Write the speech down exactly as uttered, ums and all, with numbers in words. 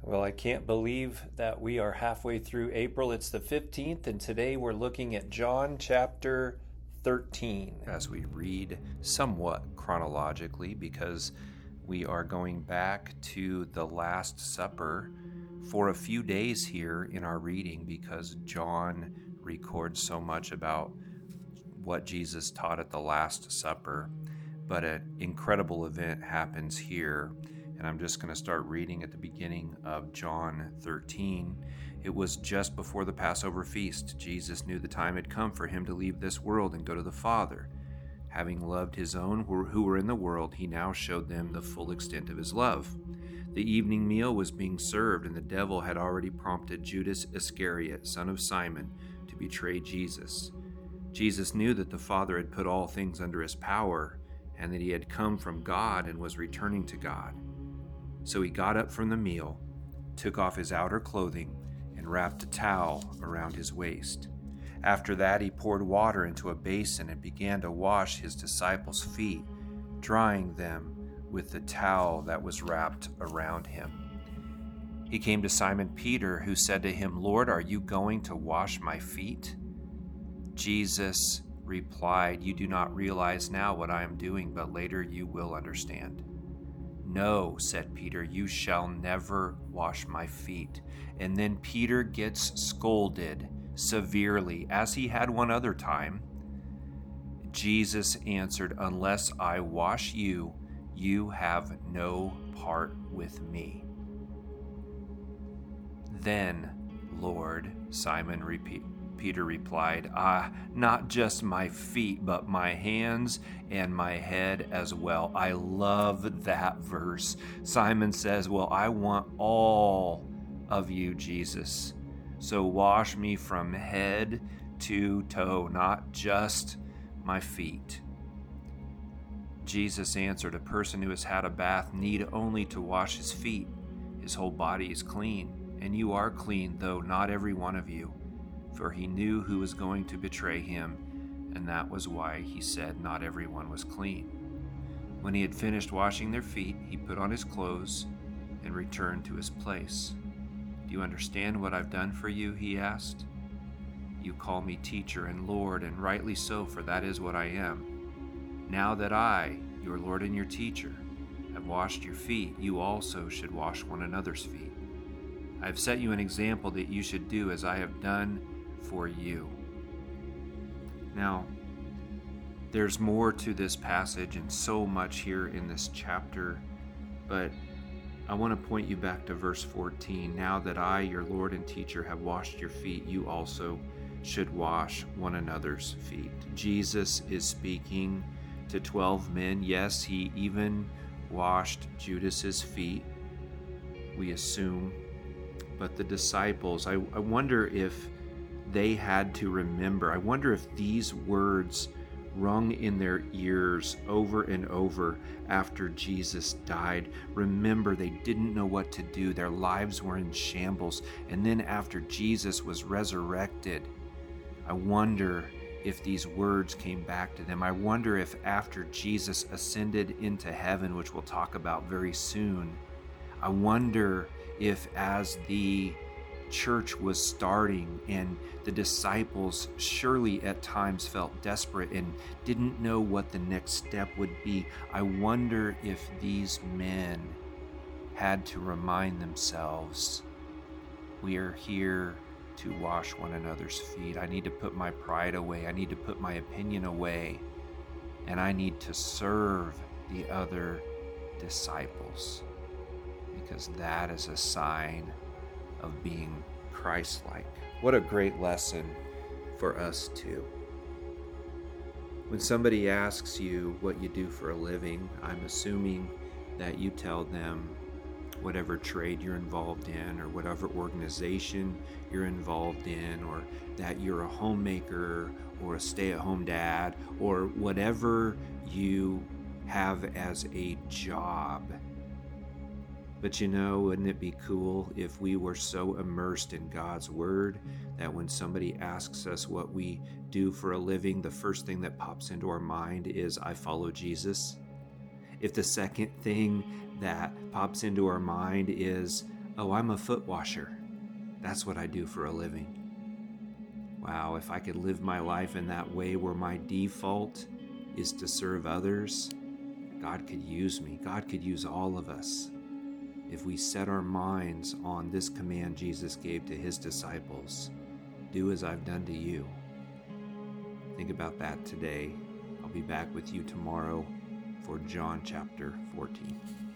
Well, I can't believe that we are halfway through April. It's the fifteenth, and today we're looking at John chapter thirteen. As we read somewhat chronologically, because we are going back to the Last Supper for a few days here in our reading, because John records so much about what Jesus taught at the Last Supper. But an incredible event happens here. And I'm just going to start reading at the beginning of John thirteen. It was just before the Passover feast. Jesus knew the time had come for him to leave this world and go to the Father. Having loved his own who were in the world, he now showed them the full extent of his love. The evening meal was being served, and the devil had already prompted Judas Iscariot, son of Simon, to betray Jesus. Jesus knew that the Father had put all things under his power, and that he had come from God and was returning to God. So he got up from the meal, took off his outer clothing, and wrapped a towel around his waist. After that, he poured water into a basin and began to wash his disciples' feet, drying them with the towel that was wrapped around him. He came to Simon Peter, who said to him, "Lord, are you going to wash my feet?" Jesus replied, "You do not realize now what I am doing, but later you will understand." "No," said Peter, "you shall never wash my feet." And then Peter gets scolded severely, as he had one other time. Jesus answered, "Unless I wash you, you have no part with me." "Then, Lord," Simon repeated. Peter replied, "Ah, not just my feet, but my hands and my head as well." I love that verse. Simon says, "Well, I want all of you, Jesus. So wash me from head to toe, not just my feet." Jesus answered, "A person who has had a bath need only to wash his feet. His whole body is clean, and you are clean, though not every one of you." For he knew who was going to betray him, and that was why he said not everyone was clean. When he had finished washing their feet, he put on his clothes and returned to his place. "Do you understand what I've done for you?" he asked. "You call me teacher and Lord, and rightly so, for that is what I am. Now that I, your Lord and your teacher, have washed your feet, you also should wash one another's feet. I have set you an example that you should do as I have done for you." Now, there's more to this passage and so much here in this chapter, but I want to point you back to verse fourteen. "Now that I, your Lord and teacher, have washed your feet, you also should wash one another's feet." Jesus is speaking to twelve men. Yes, he even washed Judas's feet, we assume. But the disciples, I, I wonder if they had to remember. I wonder if these words rung in their ears over and over after Jesus died. Remember, they didn't know what to do. Their lives were in shambles. And then after Jesus was resurrected, I wonder if these words came back to them. I wonder if after Jesus ascended into heaven, which we'll talk about very soon, I wonder if as the church was starting and the disciples surely at times felt desperate and didn't know what the next step would be, I wonder if these men had to remind themselves, we are here to wash one another's feet. I need to put my pride away. I need to put my opinion away. And I need to serve the other disciples, because that is a sign of being Christ-like. What a great lesson for us too. When somebody asks you what you do for a living, I'm assuming that you tell them whatever trade you're involved in or whatever organization you're involved in, or that you're a homemaker or a stay-at-home dad or whatever you have as a job. But you know, wouldn't it be cool if we were so immersed in God's Word that when somebody asks us what we do for a living, the first thing that pops into our mind is, I follow Jesus? If the second thing that pops into our mind is, Oh, I'm a foot washer. That's what I do for a living. Wow, if I could live my life in that way where my default is to serve others, God could use me. God could use all of us if we set our minds on this command Jesus gave to his disciples: do as I've done to you. Think about that today. I'll be back with you tomorrow for John chapter fourteen.